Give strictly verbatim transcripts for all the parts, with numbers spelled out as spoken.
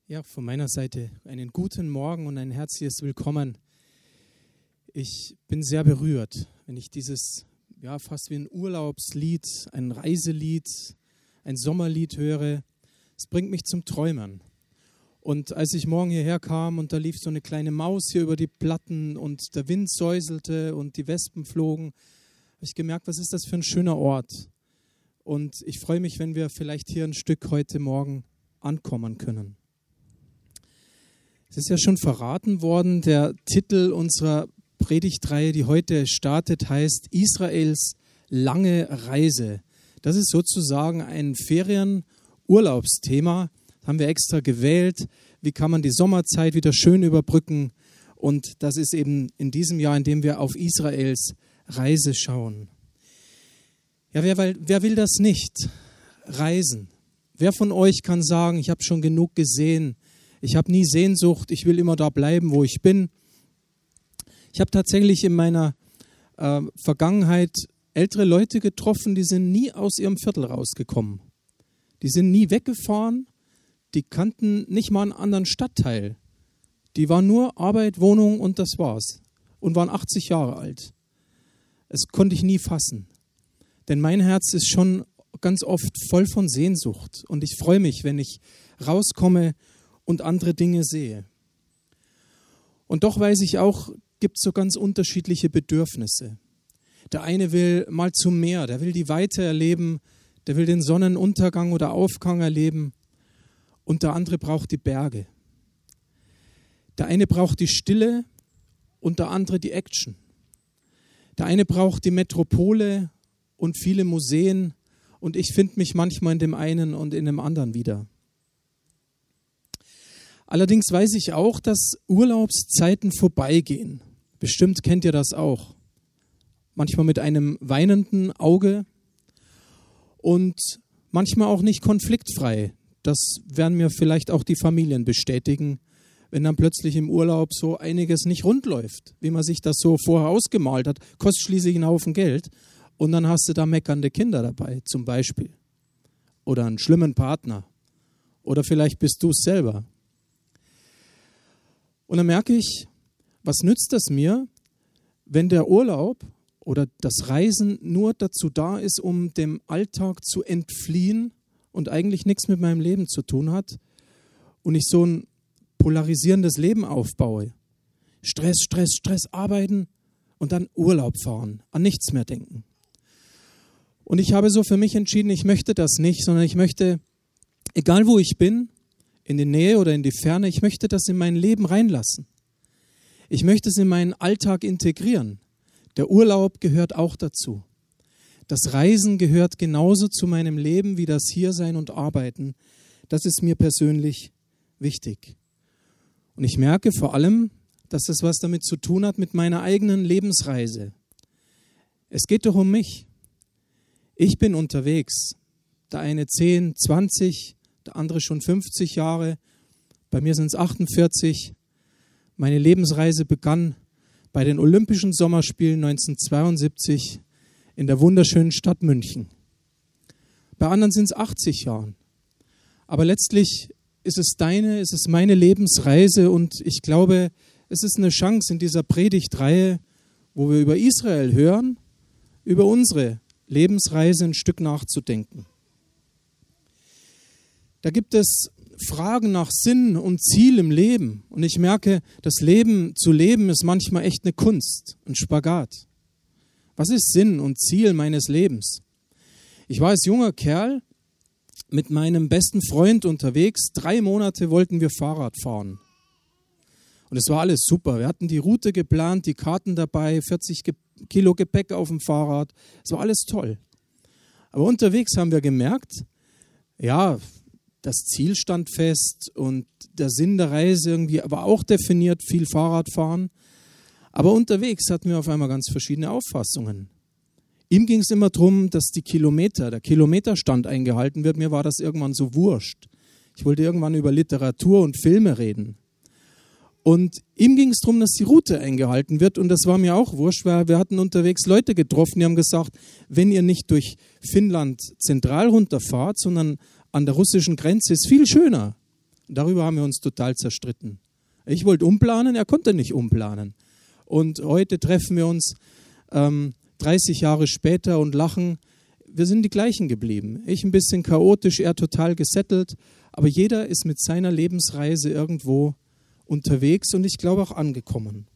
Ja, von meiner Seite einen guten Morgen und ein herzliches Willkommen. Ich bin sehr berührt, wenn ich dieses, ja, fast wie ein Urlaubslied, ein Reiselied, ein Sommerlied höre. Es bringt mich zum Träumen. Und als ich morgen hierher kam und da lief so eine kleine Maus hier über die Platten und der Wind säuselte und die Wespen flogen, habe ich gemerkt, was ist das für ein schöner Ort. Und ich freue mich, wenn wir vielleicht hier ein Stück heute Morgen ankommen können. Es ist ja schon verraten worden, der Titel unserer Predigtreihe, die heute startet, heißt Israels lange Reise. Das ist sozusagen ein Ferien-Urlaubsthema, das haben wir extra gewählt. Wie kann man die Sommerzeit wieder schön überbrücken? Und das ist eben in diesem Jahr, in dem wir auf Israels Reise schauen. Ja, wer, wer will das nicht? Reisen. Wer von euch kann sagen, ich habe schon genug gesehen, ich habe nie Sehnsucht, ich will immer da bleiben, wo ich bin. Ich habe tatsächlich in meiner äh, Vergangenheit ältere Leute getroffen, die sind nie aus ihrem Viertel rausgekommen. Die sind nie weggefahren, die kannten nicht mal einen anderen Stadtteil. Die waren nur Arbeit, Wohnung und das war's. Und waren achtzig Jahre alt. Das konnte ich nie fassen. Denn mein Herz ist schon ganz oft voll von Sehnsucht. Und ich freue mich, wenn ich rauskomme und andere Dinge sehe. Und doch weiß ich auch, gibt es so ganz unterschiedliche Bedürfnisse. Der eine will mal zum Meer, der will die Weite erleben, der will den Sonnenuntergang oder Aufgang erleben und der andere braucht die Berge. Der eine braucht die Stille und der andere die Action. Der eine braucht die Metropole und viele Museen und ich finde mich manchmal in dem einen und in dem anderen wieder. Allerdings weiß ich auch, dass Urlaubszeiten vorbeigehen. Bestimmt kennt ihr das auch. Manchmal mit einem weinenden Auge und manchmal auch nicht konfliktfrei. Das werden mir vielleicht auch die Familien bestätigen, wenn dann plötzlich im Urlaub so einiges nicht rund läuft, wie man sich das so vorher ausgemalt hat. Kostet schließlich einen Haufen Geld und dann hast du da meckernde Kinder dabei zum Beispiel. Oder einen schlimmen Partner. Oder vielleicht bist du es selber. Und dann merke ich, was nützt das mir, wenn der Urlaub oder das Reisen nur dazu da ist, um dem Alltag zu entfliehen und eigentlich nichts mit meinem Leben zu tun hat und ich so ein polarisierendes Leben aufbaue. Stress, Stress, Stress, arbeiten und dann Urlaub fahren, an nichts mehr denken. Und ich habe so für mich entschieden, ich möchte das nicht, sondern ich möchte, egal wo ich bin, in die Nähe oder in die Ferne, ich möchte das in mein Leben reinlassen. Ich möchte es in meinen Alltag integrieren. Der Urlaub gehört auch dazu. Das Reisen gehört genauso zu meinem Leben wie das Hiersein und Arbeiten. Das ist mir persönlich wichtig. Und ich merke vor allem, dass das was damit zu tun hat mit meiner eigenen Lebensreise. Es geht doch um mich. Ich bin unterwegs. Der eine zehn, zwanzig, der andere schon fünfzig Jahre, bei mir sind es achtundvierzig. Meine Lebensreise begann bei den Olympischen Sommerspielen neunzehnhundertzweiundsiebzig in der wunderschönen Stadt München. Bei anderen sind es achtzig Jahre. Aber letztlich ist es deine, ist es meine Lebensreise und ich glaube, es ist eine Chance in dieser Predigtreihe, wo wir über Israel hören, über unsere Lebensreise ein Stück nachzudenken. Da gibt es Fragen nach Sinn und Ziel im Leben. Und ich merke, das Leben zu leben ist manchmal echt eine Kunst, ein Spagat. Was ist Sinn und Ziel meines Lebens? Ich war als junger Kerl mit meinem besten Freund unterwegs. Drei Monate wollten wir Fahrrad fahren. Und es war alles super. Wir hatten die Route geplant, die Karten dabei, vierzig Kilo Gepäck auf dem Fahrrad. Es war alles toll. Aber unterwegs haben wir gemerkt, ja, das Ziel stand fest und der Sinn der Reise irgendwie aber auch definiert, viel Fahrradfahren. Aber unterwegs hatten wir auf einmal ganz verschiedene Auffassungen. Ihm ging es immer darum, dass die Kilometer, der Kilometerstand eingehalten wird. Mir war das irgendwann so wurscht. Ich wollte irgendwann über Literatur und Filme reden. Und ihm ging es darum, dass die Route eingehalten wird. Und das war mir auch wurscht, weil wir hatten unterwegs Leute getroffen, die haben gesagt, wenn ihr nicht durch Finnland zentral runterfahrt, sondern an der russischen Grenze, ist viel schöner. Und darüber haben wir uns total zerstritten. Ich wollte umplanen, er konnte nicht umplanen. Und heute treffen wir uns ähm, dreißig Jahre später und lachen. Wir sind die gleichen geblieben. Ich ein bisschen chaotisch, er total gesettelt. Aber jeder ist mit seiner Lebensreise irgendwo unterwegs und ich glaube auch angekommen.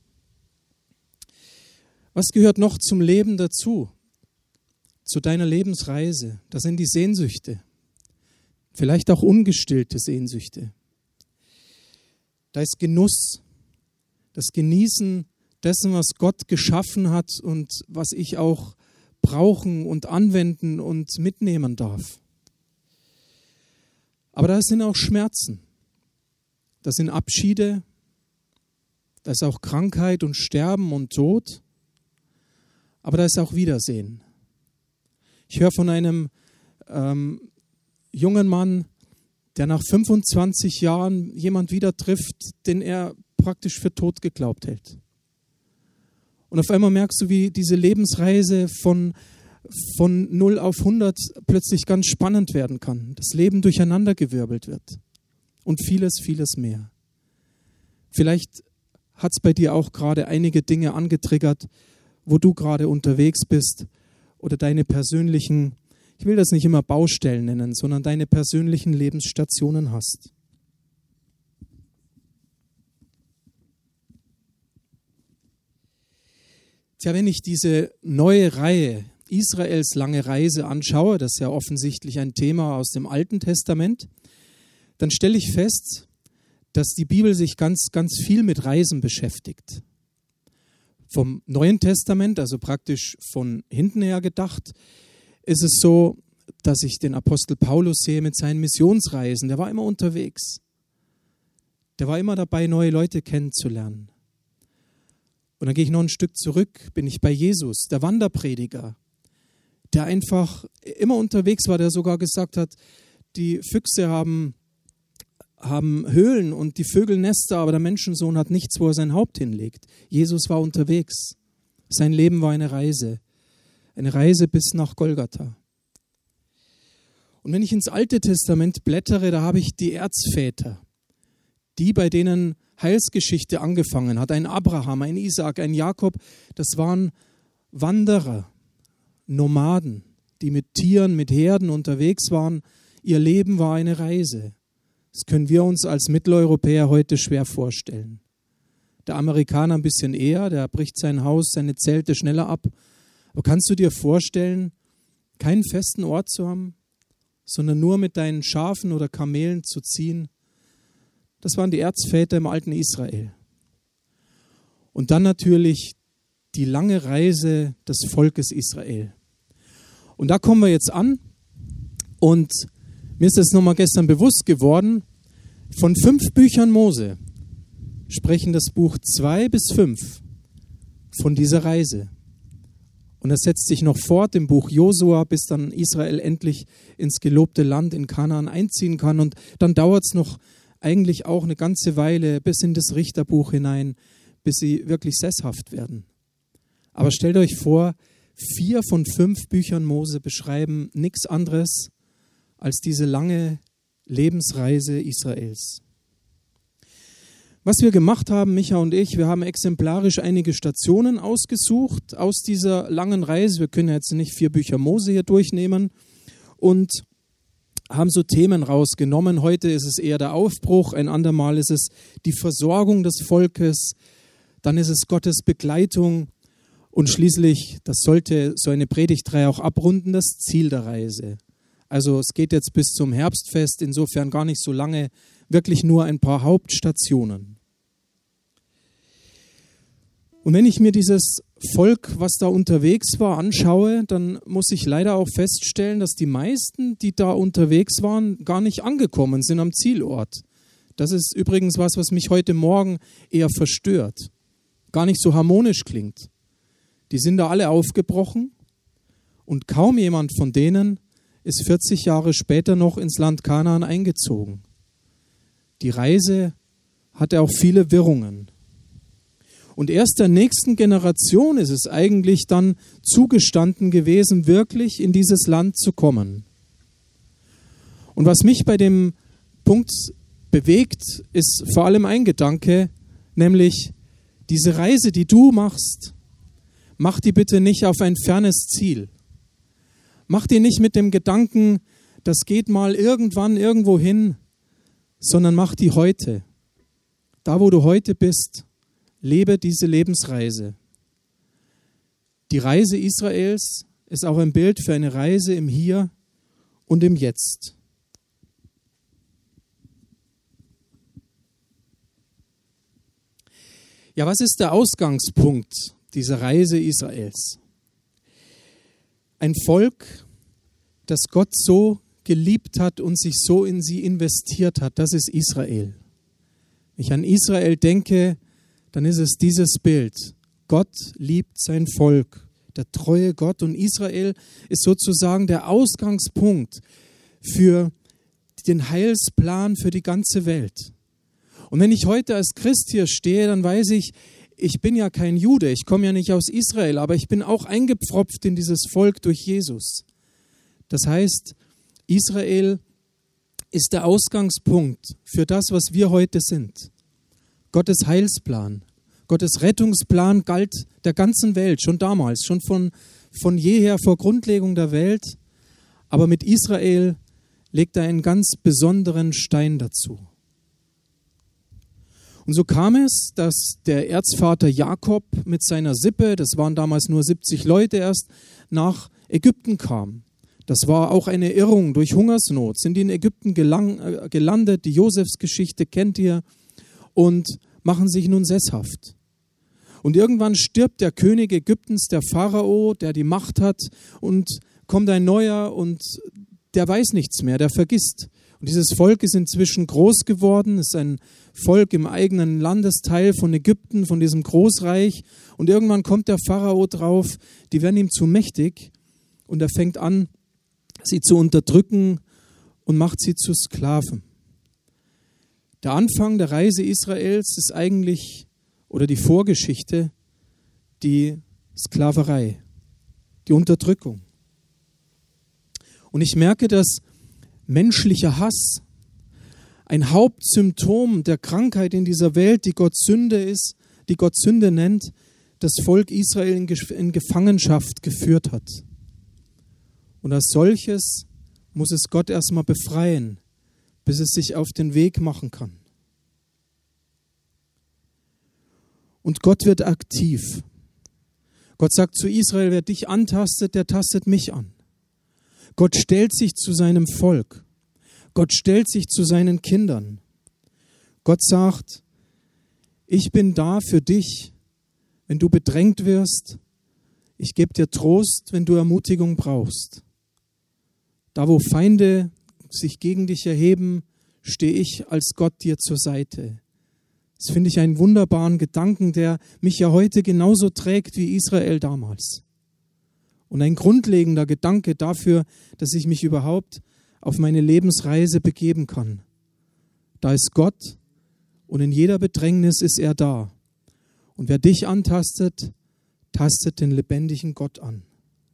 Was gehört noch zum Leben dazu? Zu deiner Lebensreise? Das sind die Sehnsüchte. Vielleicht auch ungestillte Sehnsüchte. Da ist Genuss. Das Genießen dessen, was Gott geschaffen hat und was ich auch brauchen und anwenden und mitnehmen darf. Aber da sind auch Schmerzen. Das sind Abschiede. Da ist auch Krankheit und Sterben und Tod. Aber da ist auch Wiedersehen. Ich höre von einem ähm, jungen Mann, der nach fünfundzwanzig Jahren jemand wieder trifft, den er praktisch für tot geglaubt hält. Und auf einmal merkst du, wie diese Lebensreise von, von null auf hundert plötzlich ganz spannend werden kann. Das Leben durcheinandergewirbelt wird. Und vieles, vieles mehr. Vielleicht hat es bei dir auch gerade einige Dinge angetriggert, wo du gerade unterwegs bist oder deine persönlichen, ich will das nicht immer Baustellen nennen, sondern deine persönlichen Lebensstationen hast. Tja, wenn ich diese neue Reihe, Israels lange Reise, anschaue, das ist ja offensichtlich ein Thema aus dem Alten Testament, dann stelle ich fest, dass die Bibel sich ganz, ganz viel mit Reisen beschäftigt. Vom Neuen Testament, also praktisch von hinten her gedacht, ist es so, dass ich den Apostel Paulus sehe mit seinen Missionsreisen. Der war immer unterwegs. Der war immer dabei, neue Leute kennenzulernen. Und dann gehe ich noch ein Stück zurück, bin ich bei Jesus, der Wanderprediger, der einfach immer unterwegs war, der sogar gesagt hat, die Füchse haben, haben Höhlen und die Vögel Nester, aber der Menschensohn hat nichts, wo er sein Haupt hinlegt. Jesus war unterwegs. Sein Leben war eine Reise. Eine Reise bis nach Golgatha. Und wenn ich ins Alte Testament blättere, da habe ich die Erzväter, die, bei denen Heilsgeschichte angefangen hat. Ein Abraham, ein Isaak, ein Jakob, das waren Wanderer, Nomaden, die mit Tieren, mit Herden unterwegs waren. Ihr Leben war eine Reise. Das können wir uns als Mitteleuropäer heute schwer vorstellen. Der Amerikaner ein bisschen eher, der bricht sein Haus, seine Zelte schneller ab. Aber kannst du dir vorstellen, keinen festen Ort zu haben, sondern nur mit deinen Schafen oder Kamelen zu ziehen? Das waren die Erzväter im alten Israel. Und dann natürlich die lange Reise des Volkes Israel. Und da kommen wir jetzt an und mir ist das nochmal gestern bewusst geworden, von fünf Büchern Mose sprechen das Buch zwei bis fünf von dieser Reise. Und das setzt sich noch fort im Buch Josua, bis dann Israel endlich ins gelobte Land in Kanaan einziehen kann. Und dann dauert es noch eigentlich auch eine ganze Weile bis in das Richterbuch hinein, bis sie wirklich sesshaft werden. Aber stellt euch vor, vier von fünf Büchern Mose beschreiben nichts anderes als diese lange Lebensreise Israels. Was wir gemacht haben, Micha und ich, wir haben exemplarisch einige Stationen ausgesucht aus dieser langen Reise. Wir können jetzt nicht vier Bücher Mose hier durchnehmen und haben so Themen rausgenommen. Heute ist es eher der Aufbruch, ein andermal ist es die Versorgung des Volkes, dann ist es Gottes Begleitung und schließlich, das sollte so eine Predigtreihe auch abrunden, das Ziel der Reise. Also es geht jetzt bis zum Herbstfest, insofern gar nicht so lange, wirklich nur ein paar Hauptstationen. Und wenn ich mir dieses Volk, was da unterwegs war, anschaue, dann muss ich leider auch feststellen, dass die meisten, die da unterwegs waren, gar nicht angekommen sind am Zielort. Das ist übrigens was, was mich heute Morgen eher verstört. Gar nicht so harmonisch klingt. Die sind da alle aufgebrochen und kaum jemand von denen ist vierzig Jahre später noch ins Land Kanaan eingezogen. Die Reise hatte auch viele Wirrungen. Und erst der nächsten Generation ist es eigentlich dann zugestanden gewesen, wirklich in dieses Land zu kommen. Und was mich bei dem Punkt bewegt, ist vor allem ein Gedanke, nämlich diese Reise, die du machst, mach die bitte nicht auf ein fernes Ziel. Mach die nicht mit dem Gedanken, das geht mal irgendwann irgendwo hin, sondern mach die heute. Da, wo du heute bist, lebe diese Lebensreise. Die Reise Israels ist auch ein Bild für eine Reise im Hier und im Jetzt. Ja, was ist der Ausgangspunkt dieser Reise Israels? Ein Volk, das Gott so geliebt hat und sich so in sie investiert hat, das ist Israel. Wenn ich an Israel denke, dann ist es dieses Bild. Gott liebt sein Volk, der treue Gott, und Israel ist sozusagen der Ausgangspunkt für den Heilsplan für die ganze Welt. Und wenn ich heute als Christ hier stehe, dann weiß ich, ich bin ja kein Jude, ich komme ja nicht aus Israel, aber ich bin auch eingepfropft in dieses Volk durch Jesus. Das heißt, Israel ist der Ausgangspunkt für das, was wir heute sind. Gottes Heilsplan, Gottes Rettungsplan galt der ganzen Welt, schon damals, schon von, von jeher vor Grundlegung der Welt. Aber mit Israel legt er einen ganz besonderen Stein dazu. Und so kam es, dass der Erzvater Jakob mit seiner Sippe, das waren damals nur siebzig Leute erst, nach Ägypten kam. Das war auch eine Irrung durch Hungersnot. Sind die in Ägypten gelang, äh, gelandet, die Josefsgeschichte kennt ihr, und machen sich nun sesshaft. Und irgendwann stirbt der König Ägyptens, der Pharao, der die Macht hat, und kommt ein neuer und der weiß nichts mehr, der vergisst. Und dieses Volk ist inzwischen groß geworden, ist ein Volk im eigenen Landesteil von Ägypten, von diesem Großreich. Und irgendwann kommt der Pharao drauf, die werden ihm zu mächtig, und er fängt an, sie zu unterdrücken und macht sie zu Sklaven. Der Anfang der Reise Israels ist eigentlich, oder die Vorgeschichte, die Sklaverei, die Unterdrückung. Und ich merke, dass menschlicher Hass ein Hauptsymptom der Krankheit in dieser Welt, die Gott Sünde ist, die Gott Sünde nennt, das Volk Israel in Gefangenschaft geführt hat. Und als solches muss es Gott erstmal befreien, bis es sich auf den Weg machen kann. Und Gott wird aktiv. Gott sagt zu Israel, wer dich antastet, der tastet mich an. Gott stellt sich zu seinem Volk. Gott stellt sich zu seinen Kindern. Gott sagt, ich bin da für dich, wenn du bedrängt wirst. Ich gebe dir Trost, wenn du Ermutigung brauchst. Da, wo Feinde sich gegen dich erheben, stehe ich als Gott dir zur Seite. Das finde ich einen wunderbaren Gedanken, der mich ja heute genauso trägt wie Israel damals. Und ein grundlegender Gedanke dafür, dass ich mich überhaupt auf meine Lebensreise begeben kann. Da ist Gott und in jeder Bedrängnis ist er da. Und wer dich antastet, tastet den lebendigen Gott an.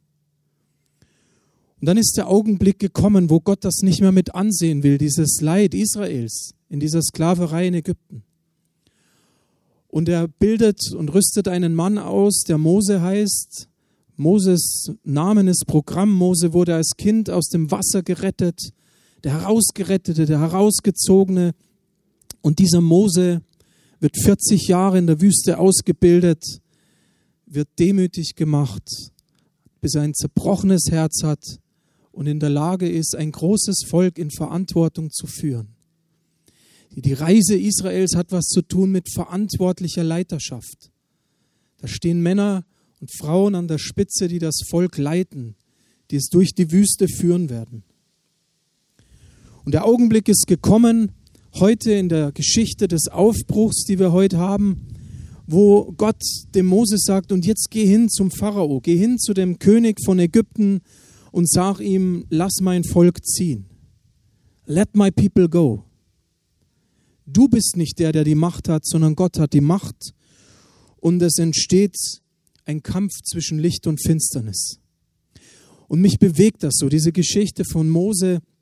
Und dann ist der Augenblick gekommen, wo Gott das nicht mehr mit ansehen will, dieses Leid Israels in dieser Sklaverei in Ägypten. Und er bildet und rüstet einen Mann aus, der Mose heißt. Moses Namen ist Programm. Mose wurde als Kind aus dem Wasser gerettet, der Herausgerettete, der Herausgezogene. Und dieser Mose wird vierzig Jahre in der Wüste ausgebildet, wird demütig gemacht, bis er ein zerbrochenes Herz hat und in der Lage ist, ein großes Volk in Verantwortung zu führen. Die Reise Israels hat was zu tun mit verantwortlicher Leiterschaft. Da stehen Männer und Frauen an der Spitze, die das Volk leiten, die es durch die Wüste führen werden. Und der Augenblick ist gekommen, heute in der Geschichte des Aufbruchs, die wir heute haben, wo Gott dem Moses sagt, und jetzt geh hin zum Pharao, geh hin zu dem König von Ägypten und sag ihm, lass mein Volk ziehen. Let my people go. Du bist nicht der, der die Macht hat, sondern Gott hat die Macht. Und es entsteht ein Kampf zwischen Licht und Finsternis. Und mich bewegt das so, diese Geschichte von Mose,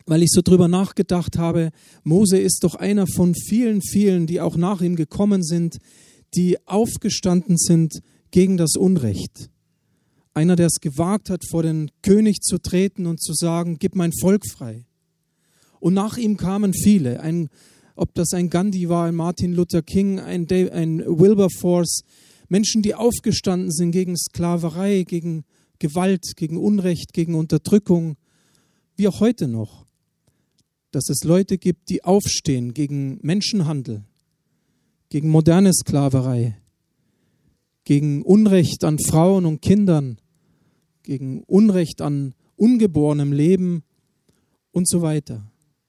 weil ich so drüber nachgedacht habe, Mose ist doch einer von vielen, vielen, die auch nach ihm gekommen sind, die aufgestanden sind gegen das Unrecht. Einer, der es gewagt hat, vor den König zu treten und zu sagen, gib mein Volk frei. Und nach ihm kamen viele, ein, ob das ein Gandhi war, ein Martin Luther King, ein, Dave, ein Wilberforce, Menschen, die aufgestanden sind gegen Sklaverei, gegen Gewalt, gegen Unrecht, gegen Unterdrückung, wie auch heute noch. Dass es Leute gibt, die aufstehen gegen Menschenhandel, gegen moderne Sklaverei, gegen Unrecht an Frauen und Kindern, gegen Unrecht an ungeborenem Leben und so weiter.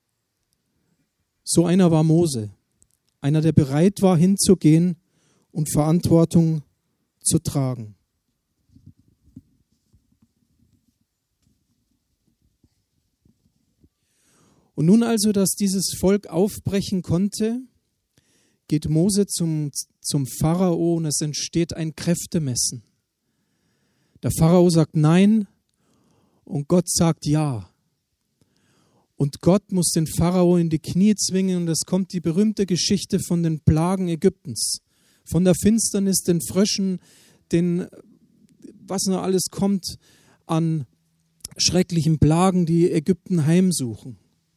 So einer war Mose, einer, der bereit war, hinzugehen und Verantwortung zu tragen. Und nun also, dass dieses Volk aufbrechen konnte, geht Mose zum, zum Pharao und es entsteht ein Kräftemessen. Der Pharao sagt Nein und Gott sagt Ja. Und Gott muss den Pharao in die Knie zwingen und es kommt die berühmte Geschichte von den Plagen Ägyptens. Von der Finsternis, den Fröschen, den, was noch alles kommt an schrecklichen Plagen, die Ägypten heimsuchen.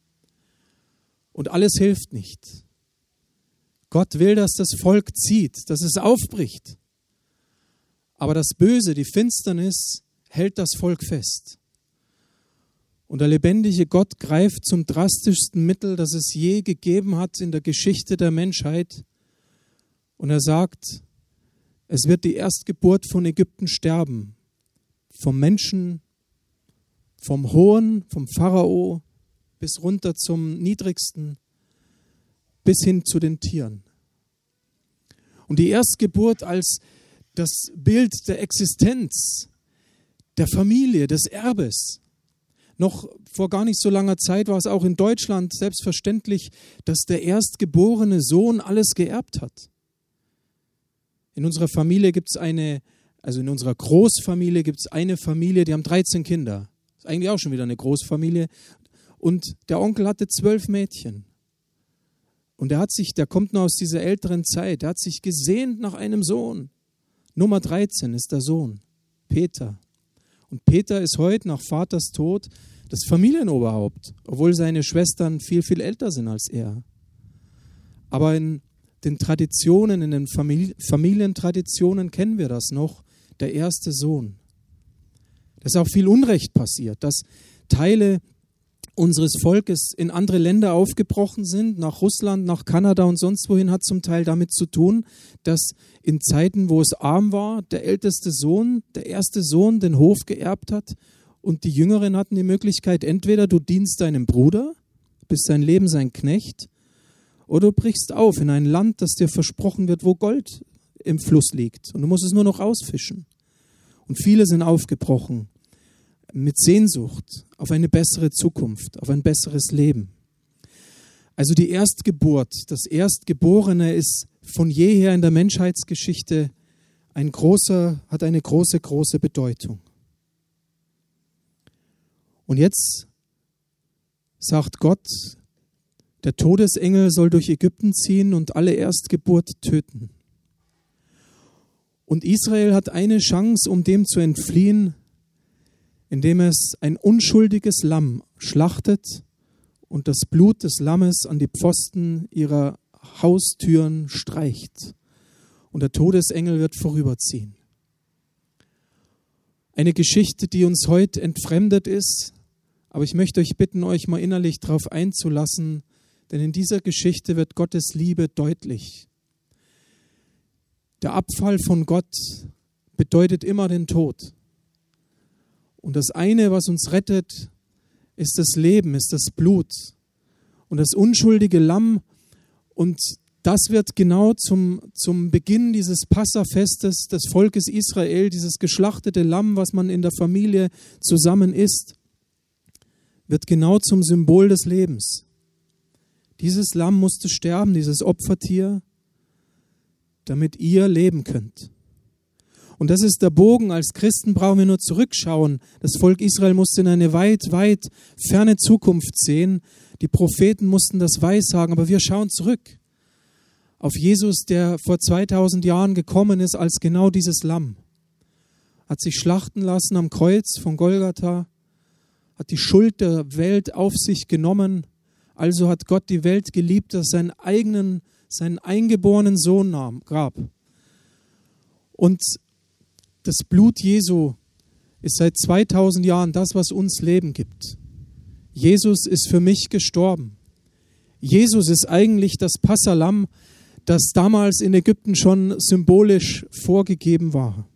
Und alles hilft nicht. Gott will, dass das Volk zieht, dass es aufbricht. Aber das Böse, die Finsternis, hält das Volk fest. Und der lebendige Gott greift zum drastischsten Mittel, das es je gegeben hat in der Geschichte der Menschheit. Und er sagt, es wird die Erstgeburt von Ägypten sterben. Vom Menschen, vom Hohen, vom Pharao bis runter zum Niedrigsten, bis hin zu den Tieren. Und die Erstgeburt als das Bild der Existenz, der Familie, des Erbes. Noch vor gar nicht so langer Zeit war es auch in Deutschland selbstverständlich, dass der erstgeborene Sohn alles geerbt hat. In unserer Familie gibt es eine, also in unserer Großfamilie gibt es eine Familie, die haben dreizehn Kinder. Das ist eigentlich auch schon wieder eine Großfamilie. Und der Onkel hatte zwölf Mädchen. Und er hat sich, der kommt noch aus dieser älteren Zeit, er hat sich gesehnt nach einem Sohn. Nummer dreizehn ist der Sohn, Peter. Und Peter ist heute nach Vaters Tod das Familienoberhaupt, obwohl seine Schwestern viel, viel älter sind als er. Aber in den Traditionen, in den Famili- Familientraditionen kennen wir das noch, der erste Sohn. Da ist auch viel Unrecht passiert, dass Teile unseres Volkes in andere Länder aufgebrochen sind, nach Russland, nach Kanada und sonst wohin, hat zum Teil damit zu tun, dass in Zeiten, wo es arm war, der älteste Sohn, der erste Sohn den Hof geerbt hat und die Jüngeren hatten die Möglichkeit, entweder du dienst deinem Bruder, bist dein Leben sein Knecht, oder du brichst auf in ein Land, das dir versprochen wird, wo Gold im Fluss liegt und du musst es nur noch ausfischen. Und viele sind aufgebrochen mit Sehnsucht auf eine bessere Zukunft, auf ein besseres Leben. Also die Erstgeburt, das Erstgeborene ist von jeher in der Menschheitsgeschichte ein großer, hat eine große, große Bedeutung. Und jetzt sagt Gott, der Todesengel soll durch Ägypten ziehen und alle Erstgeburt töten. Und Israel hat eine Chance, um dem zu entfliehen, indem es ein unschuldiges Lamm schlachtet und das Blut des Lammes an die Pfosten ihrer Haustüren streicht. Und der Todesengel wird vorüberziehen. Eine Geschichte, die uns heute entfremdet ist, aber ich möchte euch bitten, euch mal innerlich darauf einzulassen, denn in dieser Geschichte wird Gottes Liebe deutlich. Der Abfall von Gott bedeutet immer den Tod. Und das eine, was uns rettet, ist das Leben, ist das Blut und das unschuldige Lamm. Und das wird genau zum, zum Beginn dieses Passafestes des Volkes Israel, dieses geschlachtete Lamm, was man in der Familie zusammen isst, wird genau zum Symbol des Lebens. Dieses Lamm musste sterben, dieses Opfertier, damit ihr leben könnt. Und das ist der Bogen. Als Christen brauchen wir nur zurückschauen. Das Volk Israel musste in eine weit, weit ferne Zukunft sehen. Die Propheten mussten das weissagen, aber wir schauen zurück auf Jesus, der vor zweitausend Jahren gekommen ist als genau dieses Lamm. Hat sich schlachten lassen am Kreuz von Golgatha, hat die Schuld der Welt auf sich genommen. Also hat Gott die Welt geliebt, dass er seinen eigenen, seinen eingeborenen Sohn nahm, gab. Und das Blut Jesu ist seit zweitausend Jahren das, was uns Leben gibt. Jesus ist für mich gestorben. Jesus ist eigentlich das Passalamm, das damals in Ägypten schon symbolisch vorgegeben war.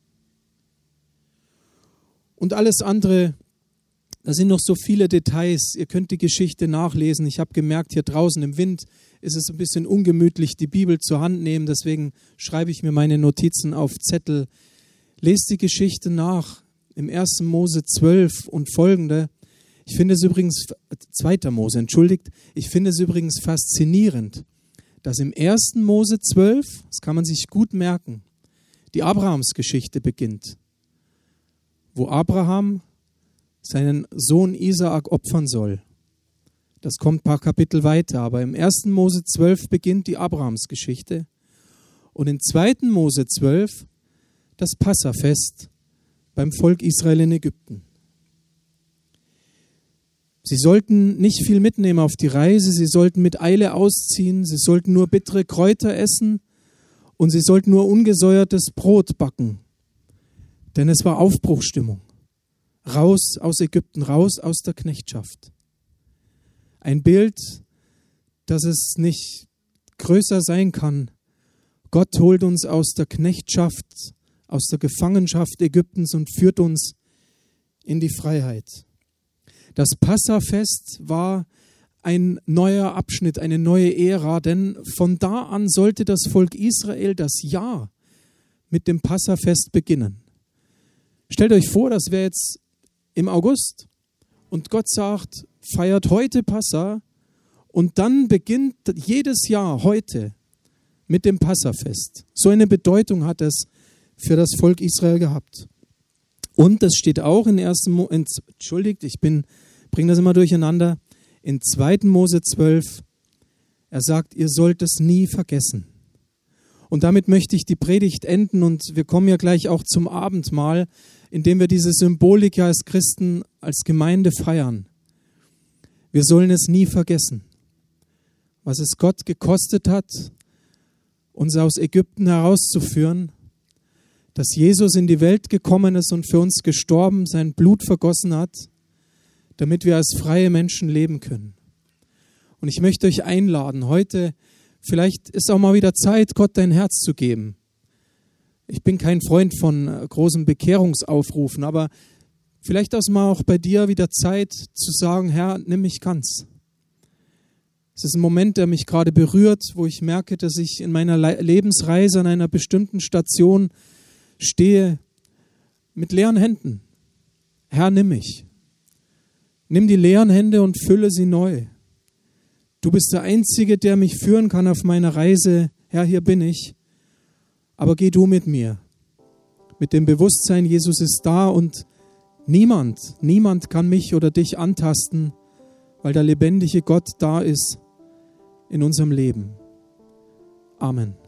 Und alles andere, da sind noch so viele Details. Ihr könnt die Geschichte nachlesen. Ich habe gemerkt, hier draußen im Wind ist es ein bisschen ungemütlich, die Bibel zur Hand nehmen. Deswegen schreibe ich mir meine Notizen auf Zettel. Lest die Geschichte nach im ersten Mose zwölf und folgende. Ich finde es übrigens, zweiter Mose, entschuldigt, ich finde es übrigens faszinierend, dass im ersten Mose zwölf, das kann man sich gut merken, die Abrahamsgeschichte beginnt, wo Abraham seinen Sohn Isaak opfern soll. Das kommt ein paar Kapitel weiter, aber im ersten Mose zwölf beginnt die Abrahamsgeschichte und im zweiten Mose zwölf das Passafest beim Volk Israel in Ägypten. Sie sollten nicht viel mitnehmen auf die Reise, sie sollten mit Eile ausziehen, sie sollten nur bittere Kräuter essen und sie sollten nur ungesäuertes Brot backen. Denn es war Aufbruchsstimmung. Raus aus Ägypten, raus aus der Knechtschaft. Ein Bild, dass es nicht größer sein kann. Gott holt uns aus der Knechtschaft, aus der Gefangenschaft Ägyptens und führt uns in die Freiheit. Das Passafest war ein neuer Abschnitt, eine neue Ära, denn von da an sollte das Volk Israel das Jahr mit dem Passafest beginnen. Stellt euch vor, das wäre jetzt im August und Gott sagt, feiert heute Passa und dann beginnt jedes Jahr heute mit dem Passafest. So eine Bedeutung hat es für das Volk Israel gehabt. Und das steht auch in ersten Mo- in, entschuldigt, ich bin bringe das immer durcheinander, in zweiten Mose zwölf, er sagt, ihr sollt es nie vergessen. Und damit möchte ich die Predigt enden und wir kommen ja gleich auch zum Abendmahl, indem wir diese Symbolik ja als Christen, als Gemeinde feiern. Wir sollen es nie vergessen, was es Gott gekostet hat, uns aus Ägypten herauszuführen, dass Jesus in die Welt gekommen ist und für uns gestorben, sein Blut vergossen hat, damit wir als freie Menschen leben können. Und ich möchte euch einladen, heute, vielleicht ist auch mal wieder Zeit, Gott dein Herz zu geben. Ich bin kein Freund von großen Bekehrungsaufrufen, aber vielleicht ist mal auch bei dir wieder Zeit zu sagen, Herr, nimm mich ganz. Es ist ein Moment, der mich gerade berührt, wo ich merke, dass ich in meiner Lebensreise an einer bestimmten Station stehe mit leeren Händen. Herr, nimm mich. Nimm die leeren Hände und fülle sie neu. Du bist der Einzige, der mich führen kann auf meiner Reise. Herr, hier bin ich. Aber geh du mit mir. Mit dem Bewusstsein, Jesus ist da und niemand, niemand kann mich oder dich antasten, weil der lebendige Gott da ist in unserem Leben. Amen.